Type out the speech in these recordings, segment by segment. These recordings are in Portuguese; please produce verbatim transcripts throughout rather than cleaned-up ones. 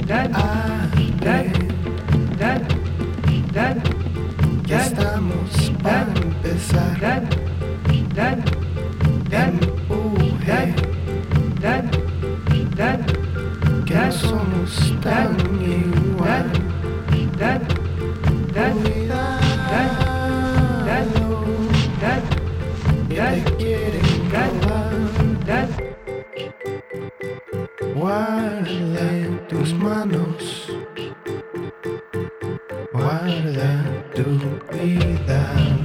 Ya estamos para empezar. Empuje, que no somos tan igual. Cuidado, que te quieren robar. Guarda en tus manos, guarda tu vida.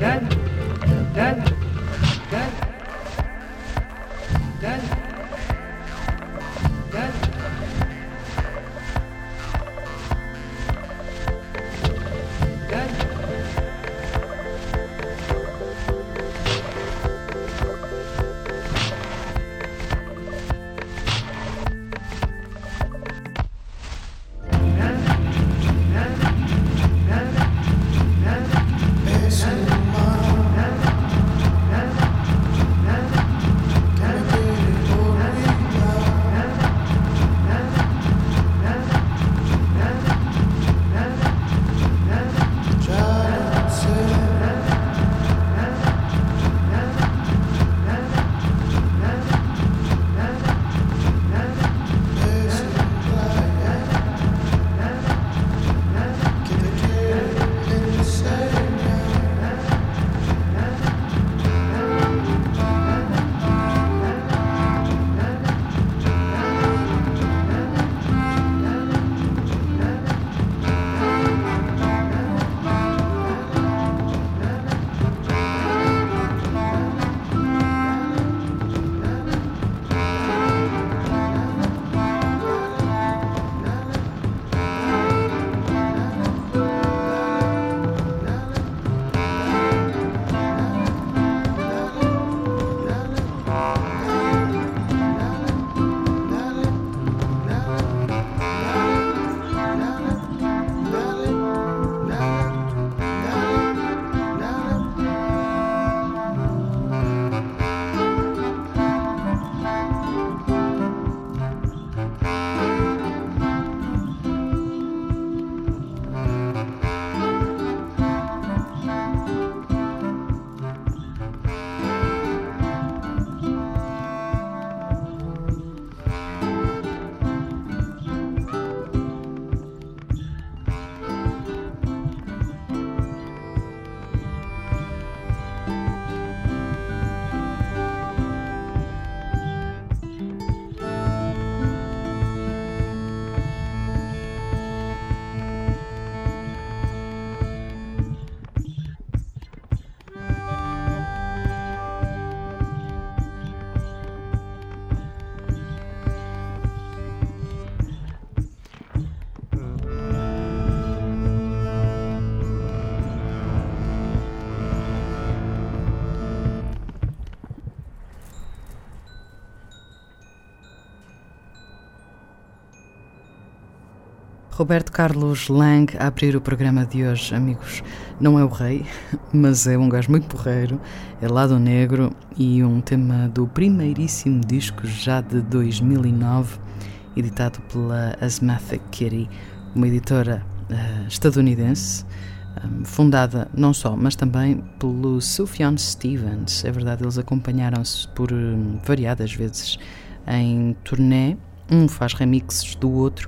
Roberto Carlos Lang a abrir o programa de hoje, amigos. Não é o rei, mas é um gajo muito porreiro, é Lado Negro e um tema do primeiríssimo disco já de dois mil e nove, editado pela Asthmatic Kitty, uma editora uh, estadunidense, um, fundada não só, mas também pelo Sufjan Stevens. É verdade, eles acompanharam-se por um, variadas vezes em turnê, um faz remixes do outro,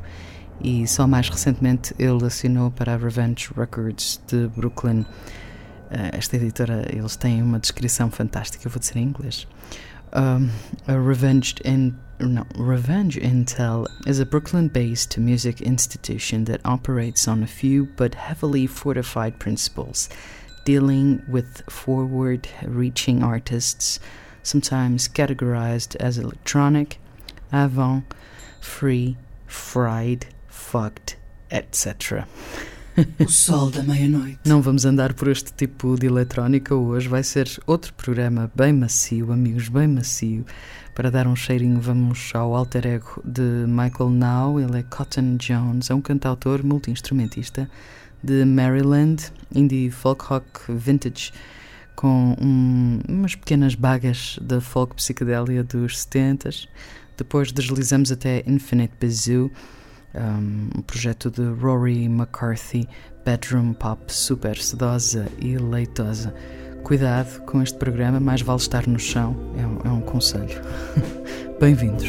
e só mais recentemente ele assinou para a Revenge Records de Brooklyn. Esta editora, eles têm uma descrição fantástica, eu vou dizer em inglês. Um, a Revenge, in, no, Revenge Intel is a Brooklyn-based music institution that operates on a few but heavily fortified principles, dealing with forward-reaching artists, sometimes categorized as electronic, avant, free, fried, fucked, etcétera. O sol da meia-noite. Não vamos andar por este tipo de eletrónica hoje, vai ser outro programa bem macio, amigos, bem macio. Para dar um cheirinho, vamos ao alter ego de Michael Now. Ele é Cotton Jones, é um cantautor multi-instrumentista de Maryland, indie folk rock vintage, com um, umas pequenas bagas da folk psicodélia dos setentas. Depois deslizamos até Infinite Bazoo, um, um projeto de Rory McCarthy, bedroom pop super sedosa e leitosa. Cuidado com este programa, mais vale estar no chão, é um, é um conselho. Bem-vindos.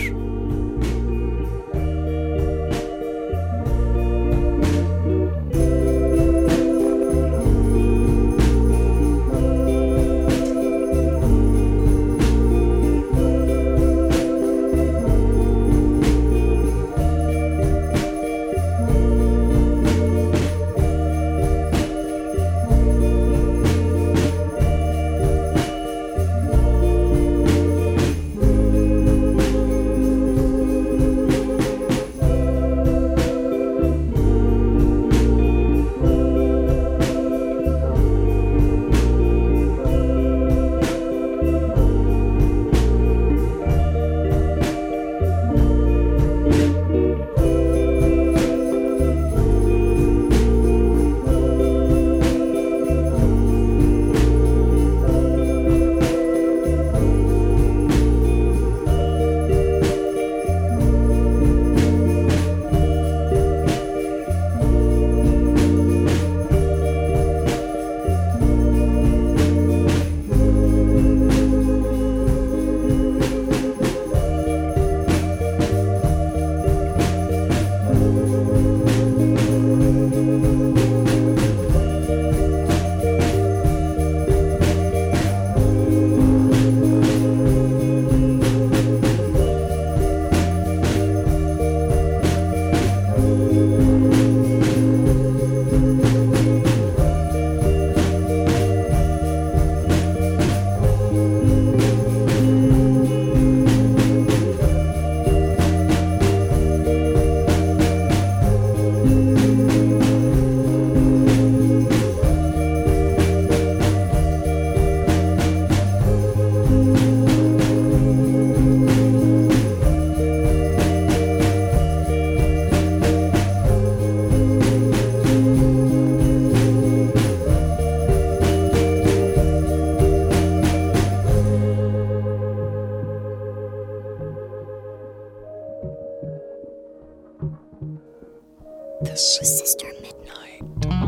This is Sister Midnight.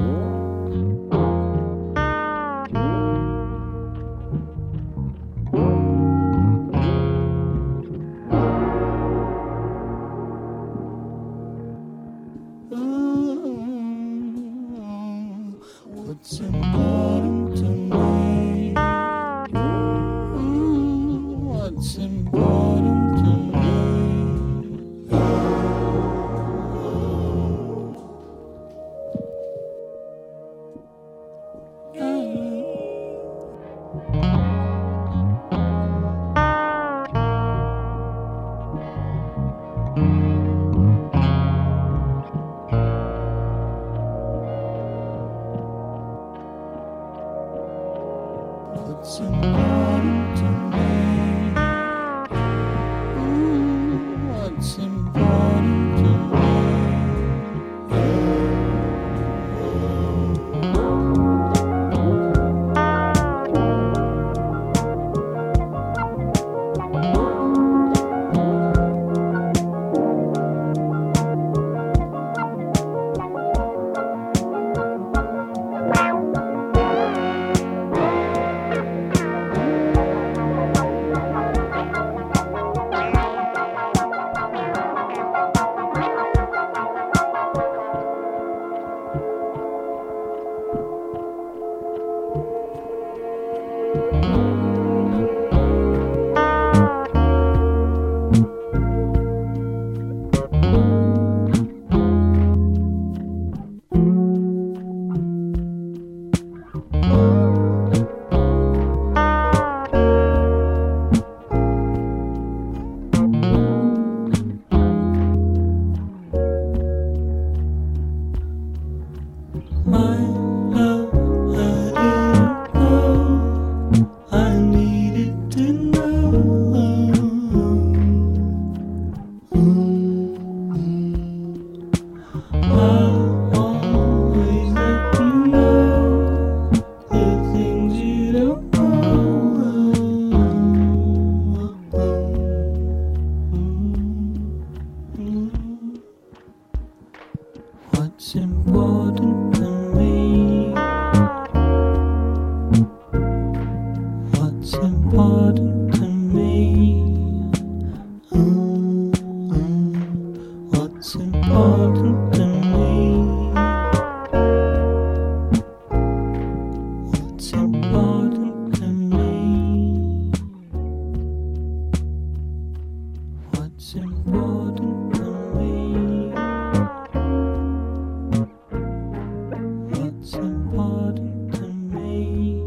What's important to me? What's important to me? What's important to me? What's important to me? Mm, mm, what's important to me? What's important to me? What's important to me? What's important to me?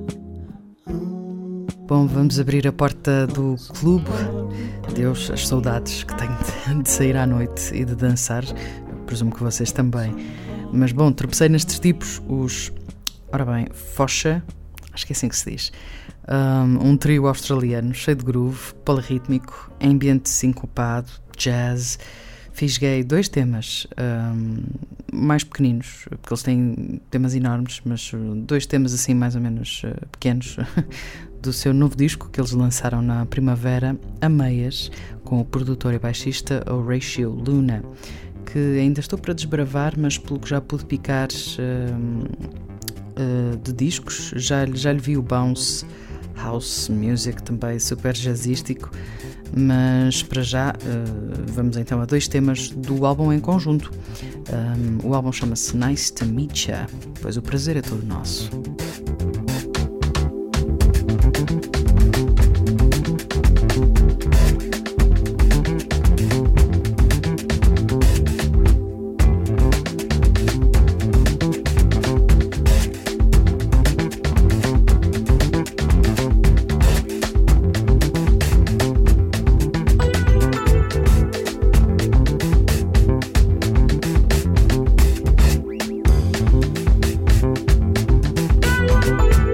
Bom, vamos abrir a porta do clube. Deus, as saudades que tenho de sair à noite e de dançar. Presumo que vocês também. Mas bom, tropecei nestes tipos, os... Ora bem, Focha, acho que é assim que se diz. Um, um trio australiano cheio de groove, polirrítmico, ambiente sincopado, jazz. Fisguei dois temas um, mais pequeninos, porque eles têm temas enormes, mas dois temas assim mais ou menos uh, pequenos do seu novo disco que eles lançaram na primavera, a meias, com o produtor e baixista Horatio Luna, que ainda estou para desbravar, mas pelo que já pude picar uh, uh, de discos, já, já lhe vi o Bounce House Music, também super jazzístico, mas para já uh, vamos então a dois temas do álbum em conjunto. Um, o álbum chama-se Nice to Meet Ya, pois o prazer é todo nosso. Thank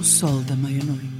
sol da meia-noite.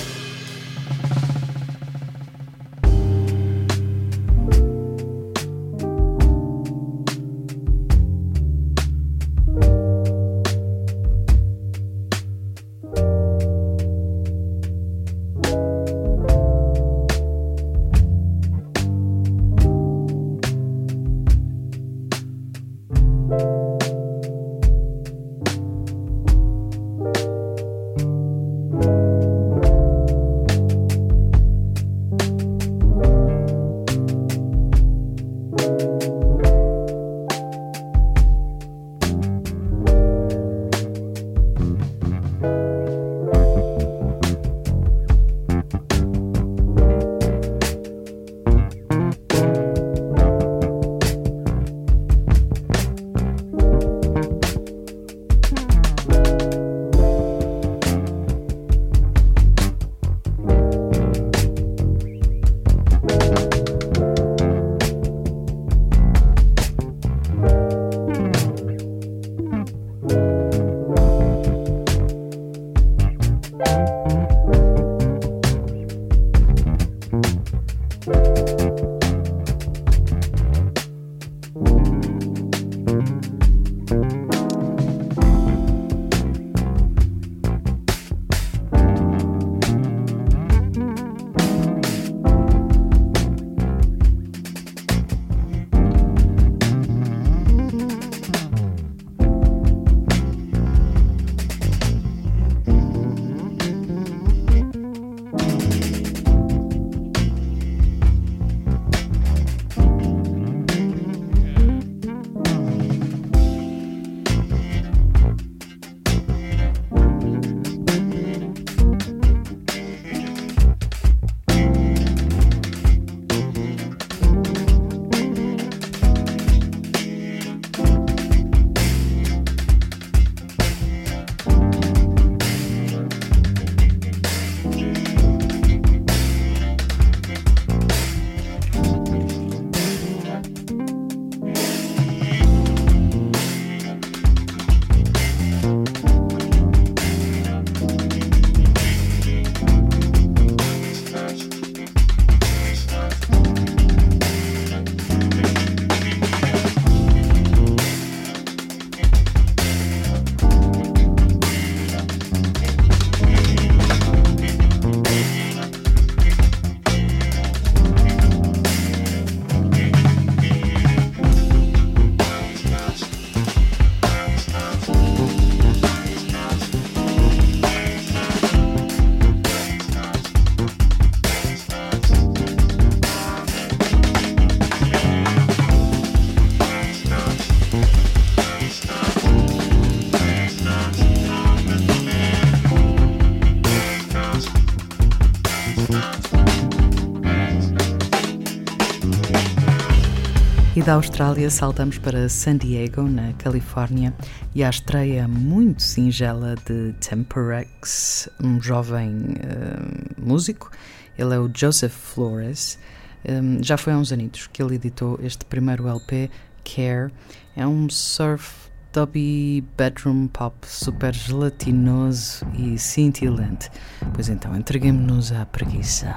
E da Austrália saltamos para San Diego, na Califórnia, e à estreia muito singela de Temperex, um jovem uh, músico. Ele é o Joseph Flores. Um, já foi há uns anitos que ele editou este primeiro L P, Care. É um surf dubby bedroom pop super gelatinoso e cintilante. Pois então, entreguemos-nos à preguiça.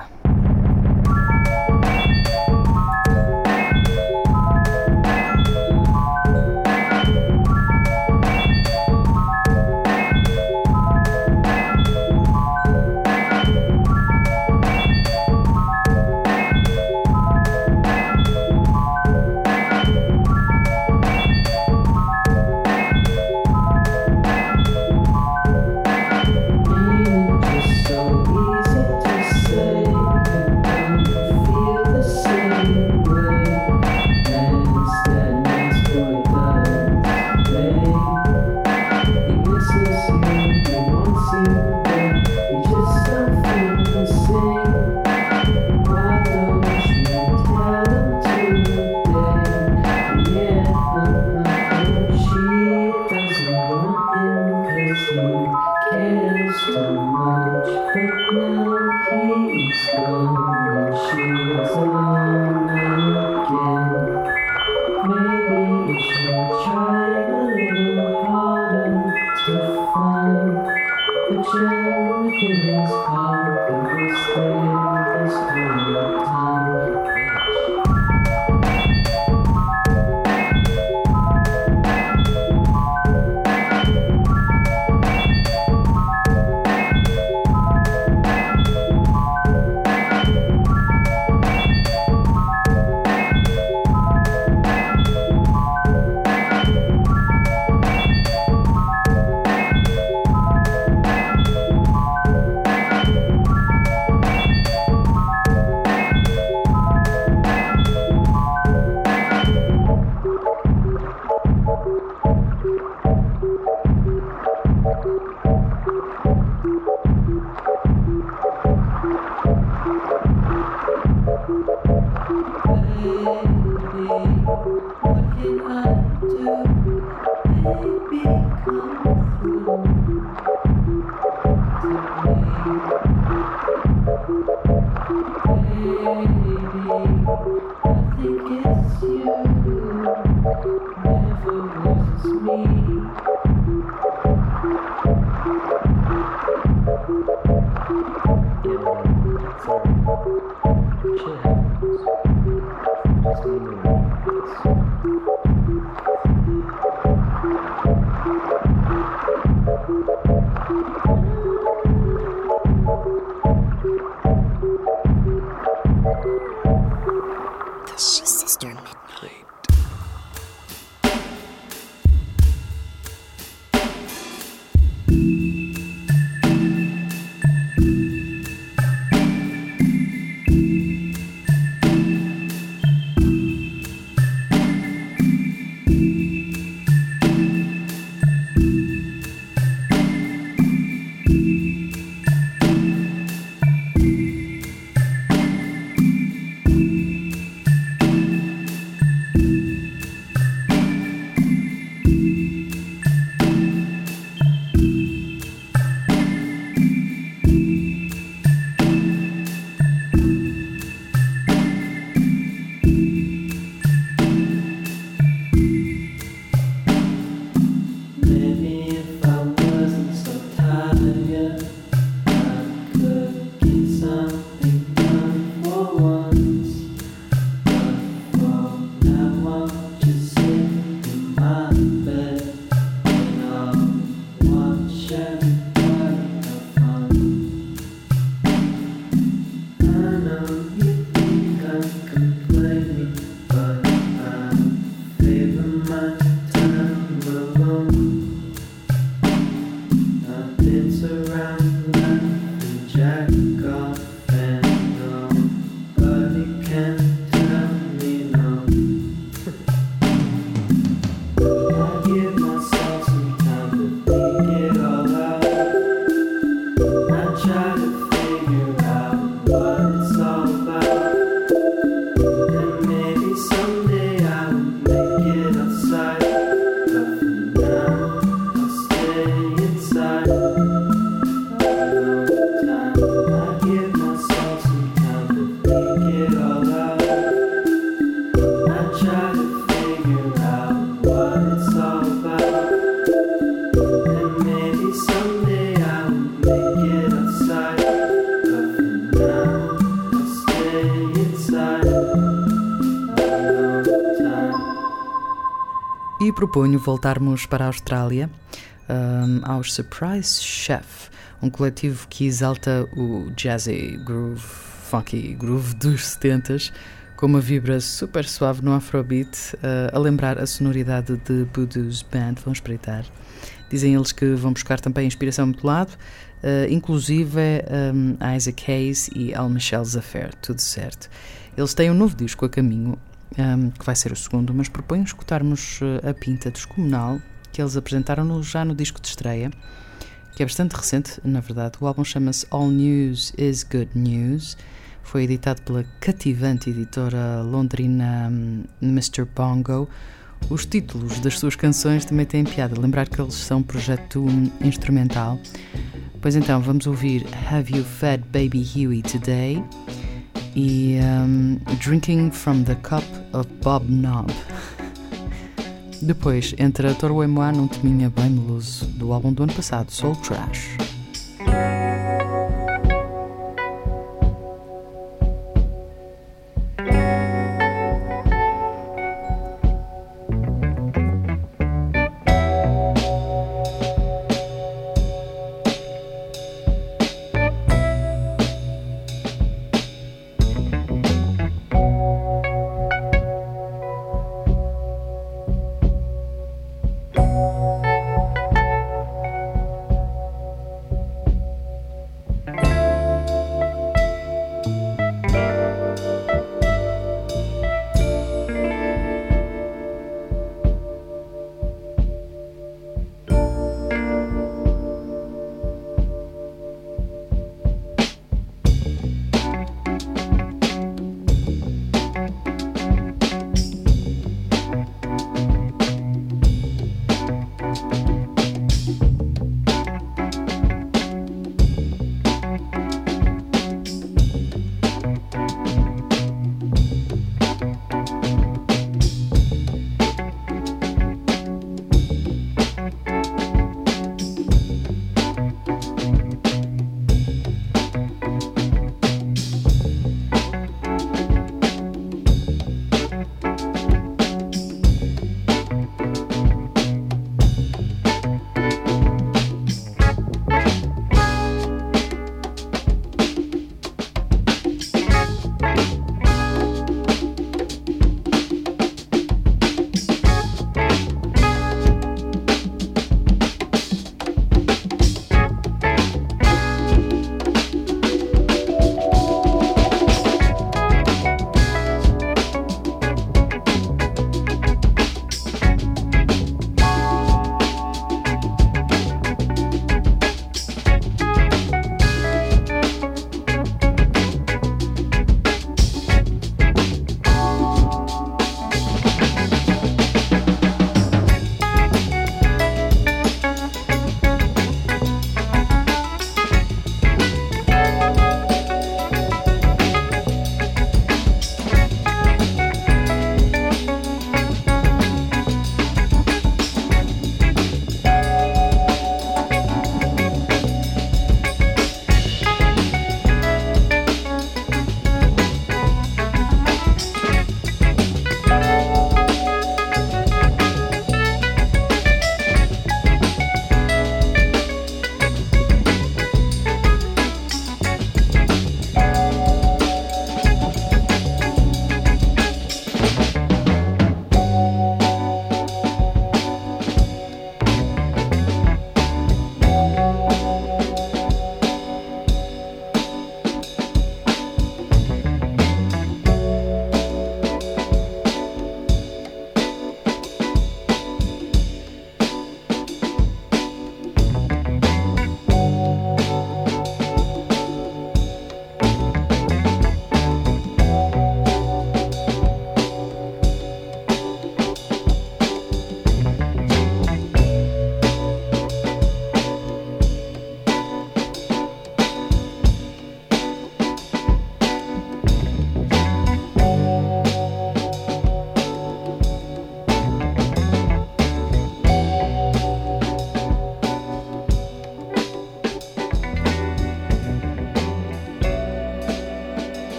This is Sister Midnight. E proponho voltarmos para a Austrália, um, aos Surprise Chef, um coletivo que exalta o jazzy groove, funky groove dos setentas, com uma vibra super suave no afrobeat, uh, a lembrar a sonoridade de Voodoo's Band. Vão espreitar. Dizem eles que vão buscar também inspiração a muito lado, uh, inclusive um, Isaac Hayes e Al-Michel Zafer, tudo certo. Eles têm um novo disco a caminho, Um, que vai ser o segundo, mas proponho escutarmos uh, a Pinta Descomunal, que eles apresentaram no, já no disco de estreia, que é bastante recente, na verdade. O álbum chama-se All News is Good News, foi editado pela cativante editora londrina um, mister Bongo. Os títulos das suas canções também têm piada, lembrar que eles são um projeto um, instrumental. Pois então, vamos ouvir Have You Fed Baby Huey Today? E um, Drinking from the Cup of Bob Knob. Depois entra Toro e Moi num teminha bem meloso do álbum do ano passado, Soul Trash.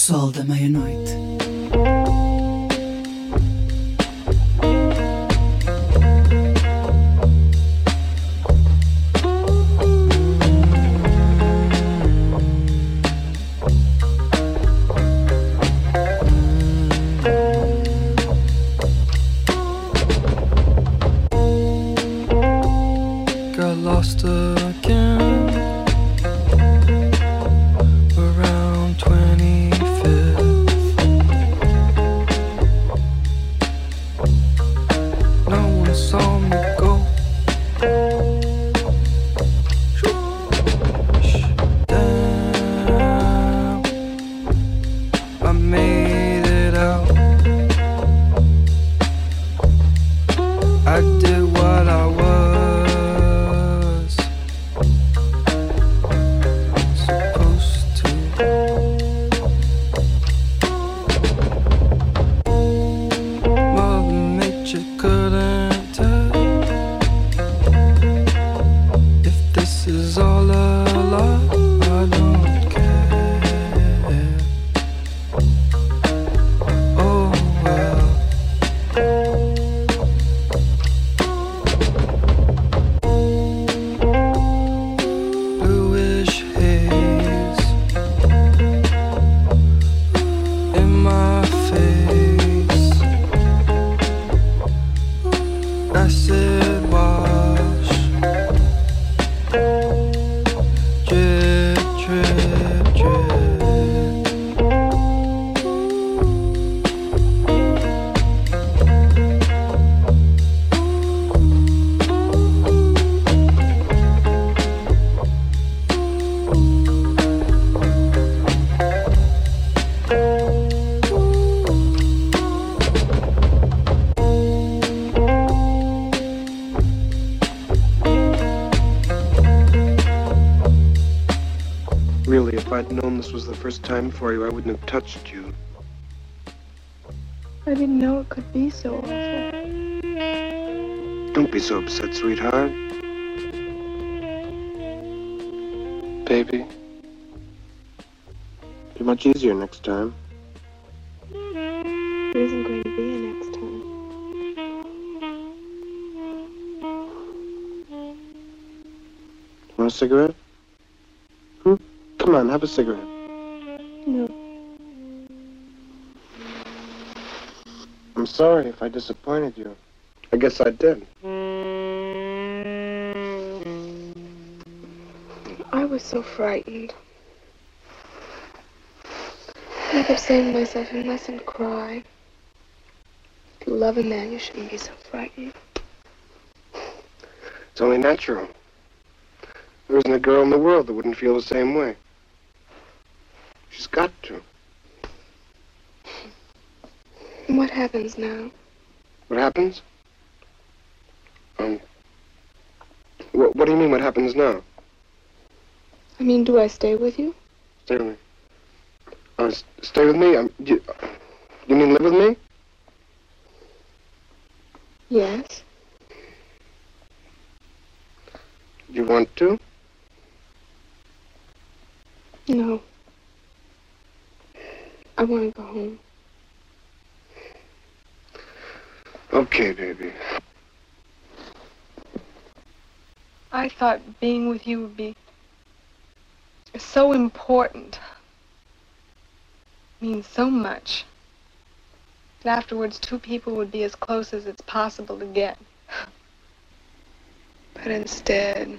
Sol da meia-noite. Got lost again around twenty-fifth. No one saw me go. Damn, I made it out. I did what I was supposed to. Mother Nature couldn't tell if this is all a lie. I don't care. Oh well. Bluish haze in my face, acid wash, drip, drip, drip. Really, if I'd known this was the first time for you, I wouldn't have touched you. I didn't know it could be so awful. Don't be so upset, sweetheart. Baby, be much easier next time. There isn't going to be a next time. Want a cigarette? Hmm? Come on, have a cigarette. No. I'm sorry if I disappointed you. I guess I did. I was so frightened. I kept saying to myself, you mustn't cry. If you love a man, you shouldn't be so frightened. It's only natural. There isn't a girl in the world that wouldn't feel the same way. She's got to. And what happens now? What happens? Um, what, what do you mean, what happens now? I mean, do I stay with you? Stay with me. Uh, s- stay with me? Um, you, you mean live with me? Yes. You want to? No. I want to go home. Okay, baby. I thought being with you would be so important. Means so much. And afterwards, two people would be as close as it's possible to get. But instead,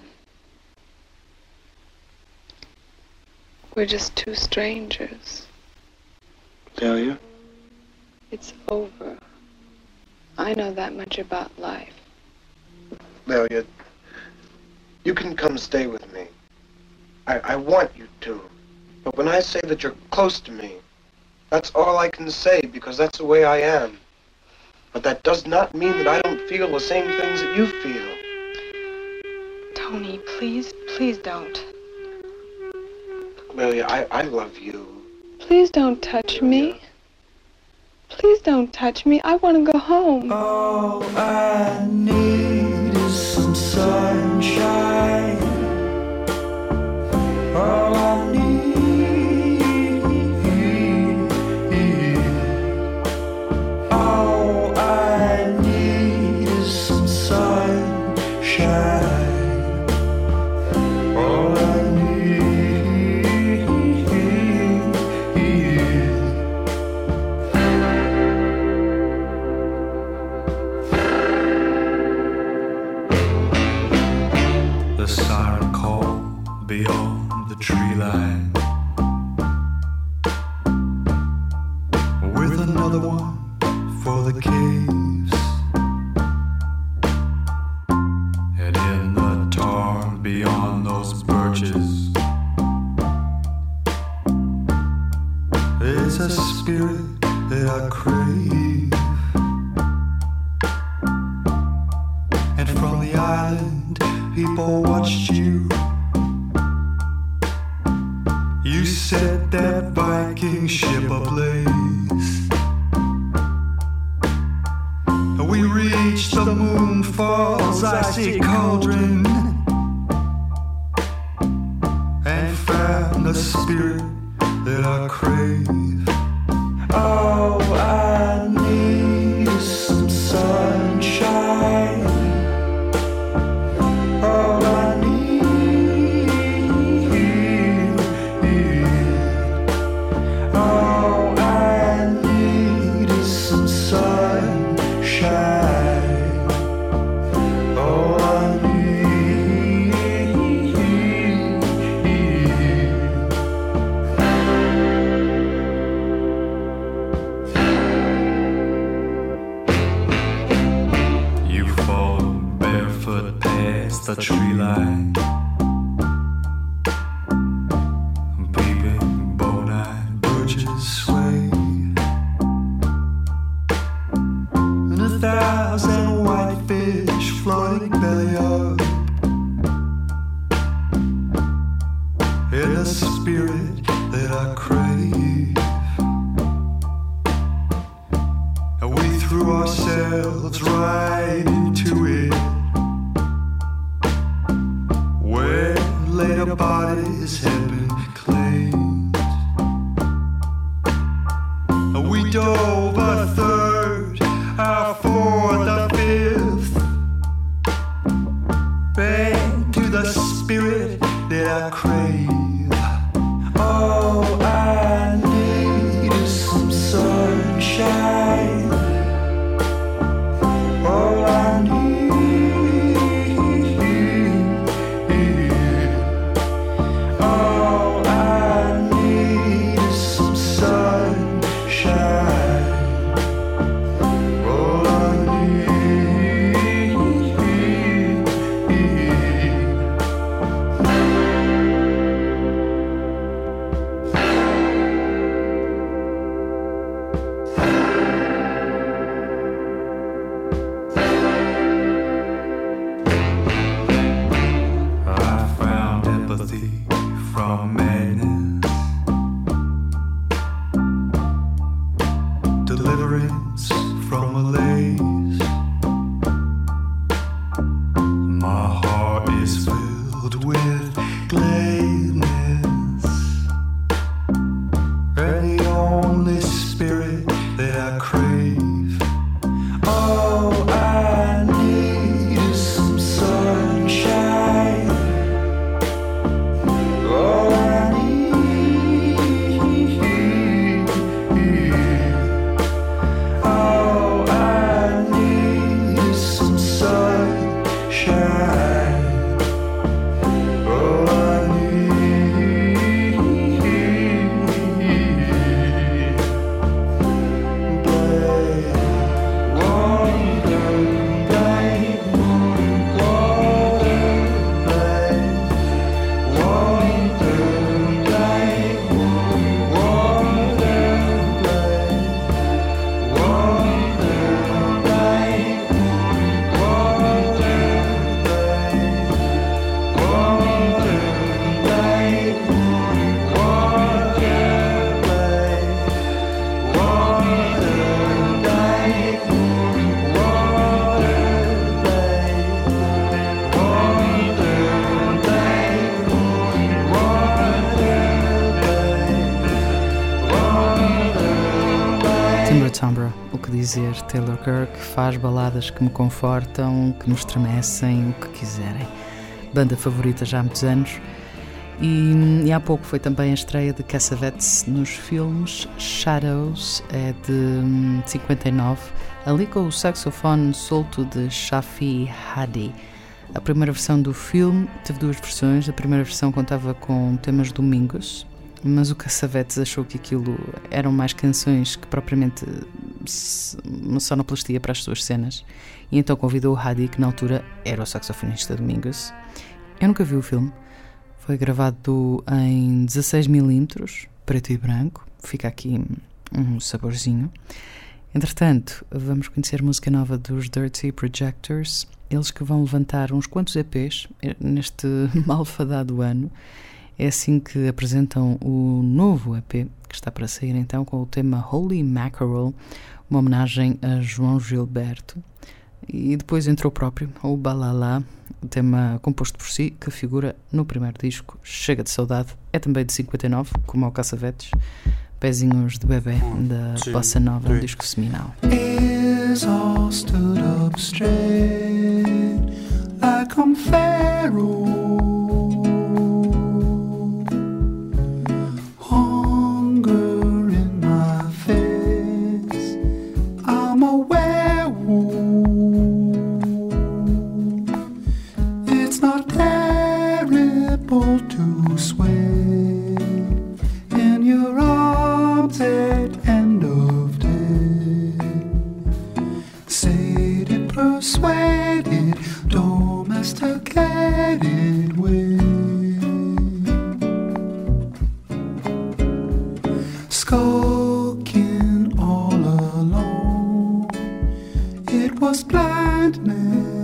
we're just two strangers. Dahlia? It's over. I know that much about life. Dahlia, you can come stay with me. I, I want you to. But when I say that you're close to me, that's all I can say because that's the way I am. But that does not mean that I don't feel the same things that you feel. Tony, please, please don't. Dahlia, I, I love you. Please don't touch me. Please don't touch me. I want to go home. All I need is some sunshine. All I need caves, and in the tarn beyond those birches, there's a spirit that I crave. And from the island, people watched you. You set that Viking ship ablaze. We reached the Moonfall's icy cauldron and found the spirit that I crave. Oh, I need some sunshine. Oh, I need. Oh, I need some sunshine. Oh, I need. You fall barefoot past the tree line, peeping bone-eyed birches sway, and a thousand whitefish floating belly up in the spirit that I crave. And we threw ourselves right into it, where later bodies had been claimed. And we dove a third, a fourth, a fifth, back to the spirit that I crave. Oh, I need some sunshine. Oh, I need. Oh, I need some sunshine. Oh, I need. I found empathy from madness, deliverance from malaise. My heart is filled with gladness, and the only spirit that I crave. Oh, I need some sunshine. Oh, I need. Oh, I need some sunshine. Oh, I need. Black water, black moon, water, black water, black moon, water, black water, black moon, water, black water, black moon, water, black water, black moon, water, Timbre Timbre, o que dizer? Taylor Kirk faz baladas que me confortam, que me estremecem, o que quiserem. Banda favorita já há muitos anos. E, e há pouco foi também a estreia de Cassavetes nos filmes. Shadows é de cinquenta e nove, ali com o saxofone solto de Shafi Hadi. A primeira versão do filme teve duas versões. A primeira versão contava com temas domingos, mas o Cassavetes achou que aquilo eram mais canções que propriamente uma sonoplastia para as suas cenas, e então convidou o Hadi, que na altura era o saxofonista do Mingus. Eu nunca vi o filme, foi gravado em dezasseis milímetros, preto e branco, fica aqui um saborzinho. Entretanto, vamos conhecer música nova dos Dirty Projectors, eles que vão levantar uns quantos E Pês neste malfadado ano. É assim que apresentam o novo E P, que está para sair então, com o tema Holy Mackerel, uma homenagem a João Gilberto. E depois entrou o próprio, o Balalá, o tema composto por si, que figura no primeiro disco, Chega de Saudade. É também de cinquenta e nove, como ao Cassavetes, Pezinhos de Bebê, da two, Bossa Nova, three. Um disco seminal. Ears all stood up straight, like I'm Pharaoh. To sway in your arms at end of day, sated, persuaded, domesticated way, skulking all alone. It was blindness.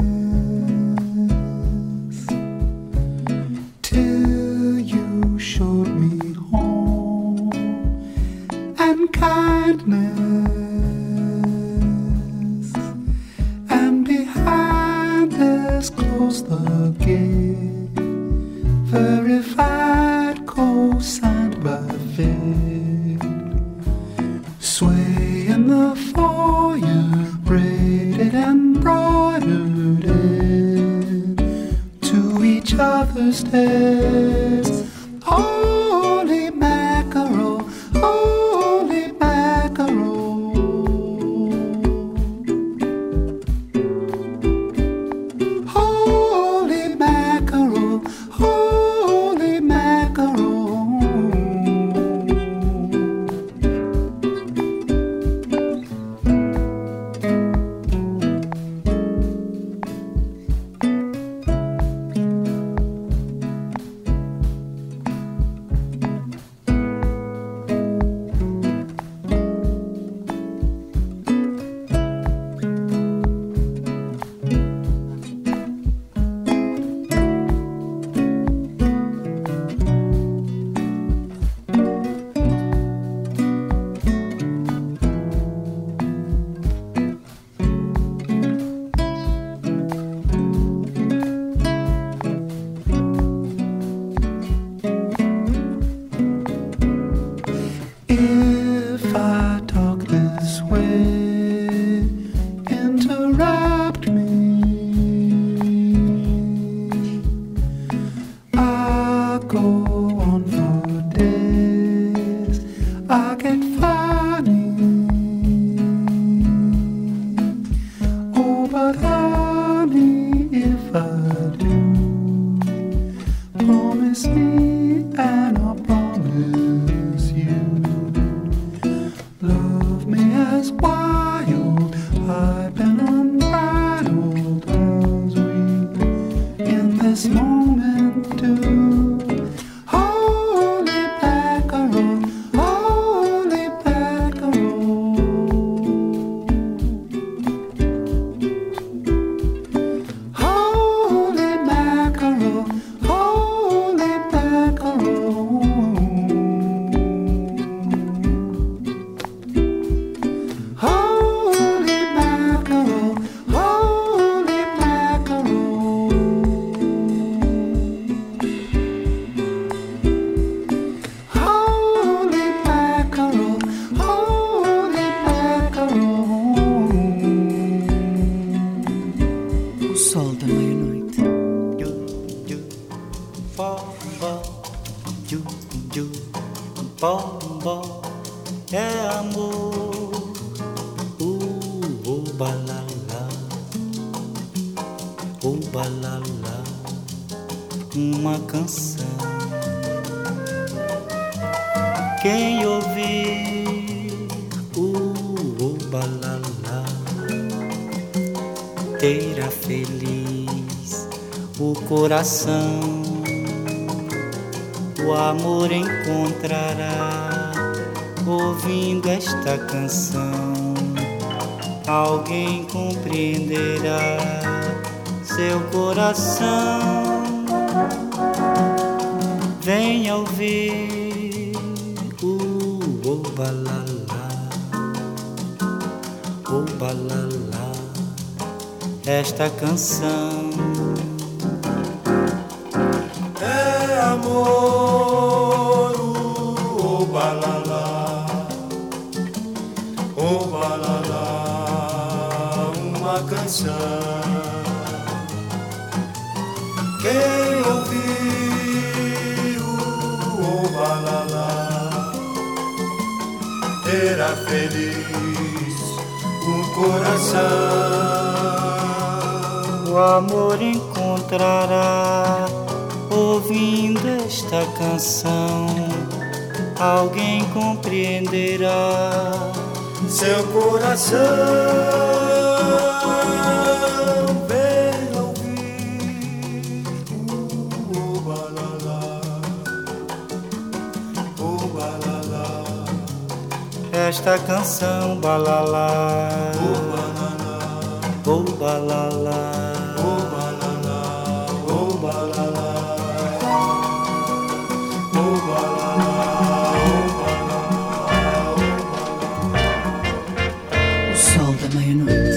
Showed me home and kindness, and behind us closed the gate, verified, co-signed by fate. Sway in the foyer, braided and broidered in to each other's stairs. Holy mackerel, holy mackerel, holy mackerel, holy mackerel. Uma canção Quem ouvir o balalá terá feliz o coração, o amor encontrará ouvindo esta canção. Alguém compreenderá seu coração. Venha ouvir o obalalá, obalalá, esta canção. É amor, o obalalá, obalalá, uma canção. Quem ouvir o obalalá terá feliz um coração. O amor encontrará ouvindo esta canção. Alguém compreenderá seu coração. esta canção, balalá, oh balalá, oh balalá, oh balalá, oh balalá, oh balalá, o sol da meia-noite.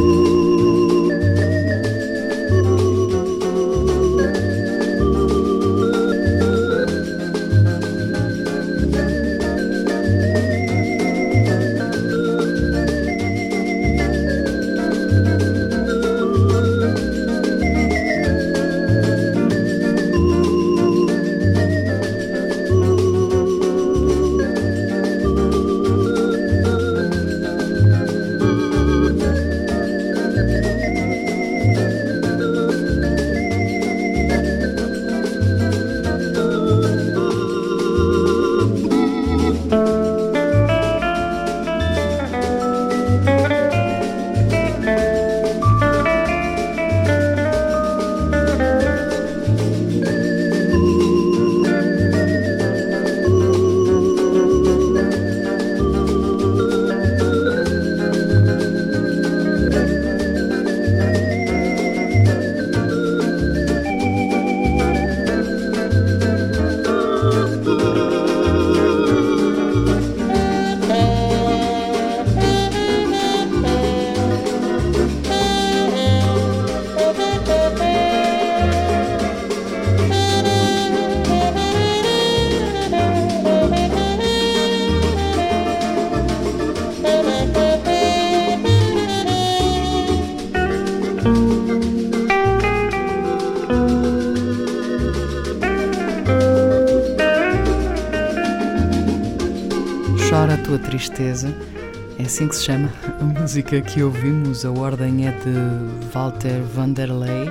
Chora a tua tristeza, é assim que se chama a música que ouvimos. A ordem é de Walter Vanderlei,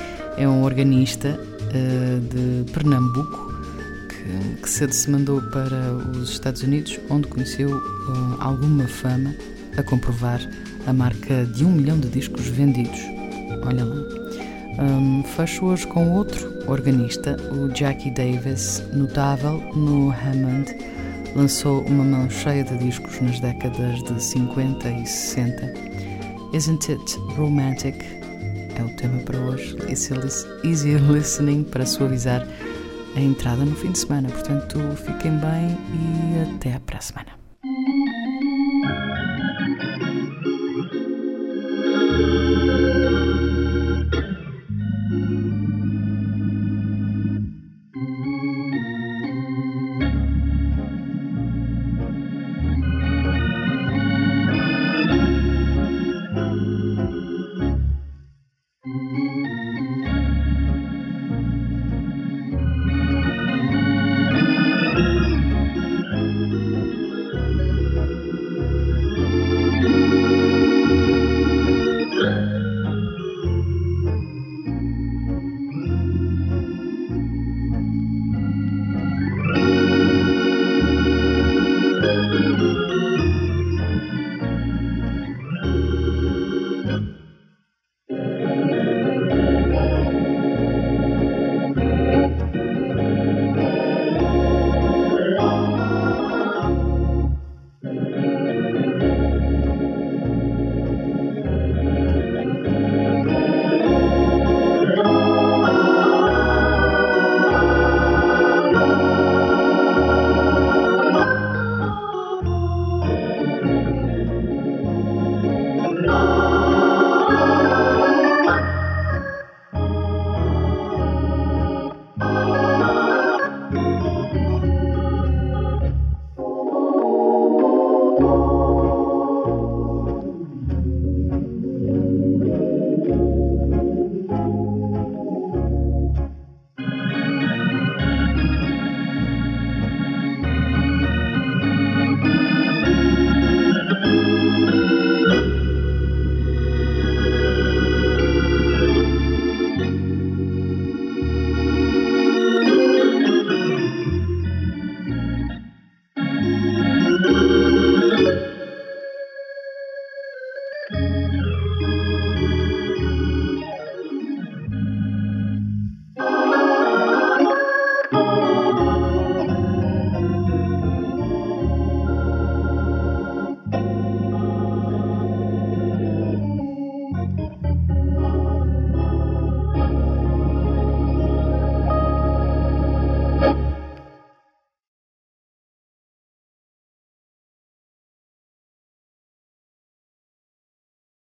é um organista uh, de Pernambuco que, que cedo se mandou para os Estados Unidos, onde conheceu uh, alguma fama, a comprovar a marca de um milhão de discos vendidos. Olha lá. Um, fecho hoje com outro organista, o Jackie Davis, notável no Hammond. Lançou uma mão cheia de discos nas décadas de cinquenta e sessenta. Isn't It Romantic? É o tema para hoje. Easy listening para suavizar a entrada no fim de semana. Portanto, fiquem bem e até para a semana.